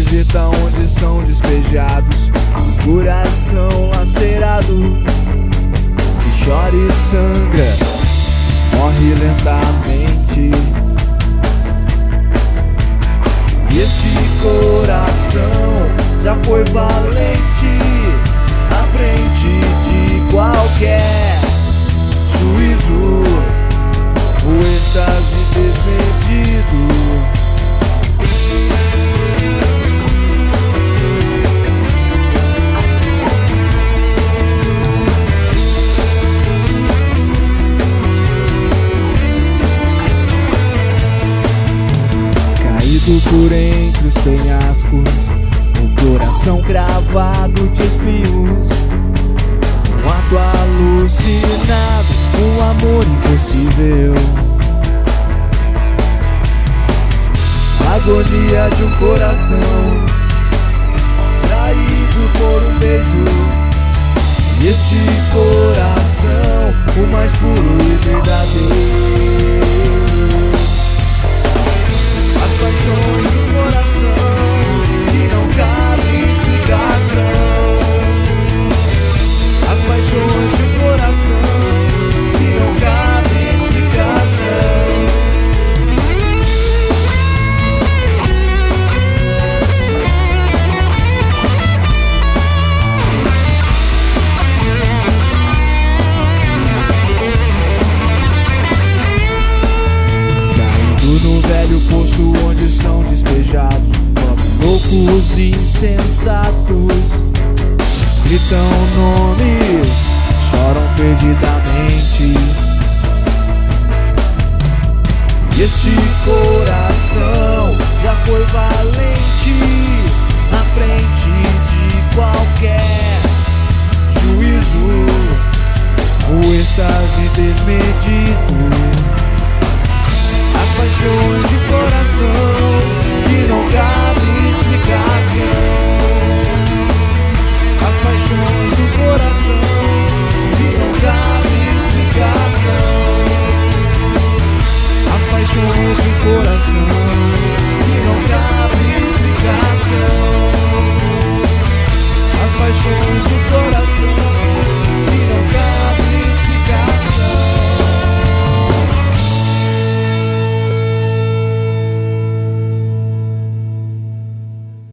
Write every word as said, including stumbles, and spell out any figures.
vegeta onde são despejados, o coração lacerado, que chora e sangra, morre lentamente. E este coração já foi valente, à frente de qualquer juízo, o êxtase desmedido. Por entre os penhascos, o coração cravado de espinhos, um ato alucinado, um amor impossível, a agonia de um coração traído por um beijo. E este coração, o mais puro e verdadeiro. As paixões do coração que não cabe explicação. As paixões do coração que não cabe explicação. Caindo no velho poço onde são despejados loucos e insensatos, gritam nomes, choram perdidamente. E este coração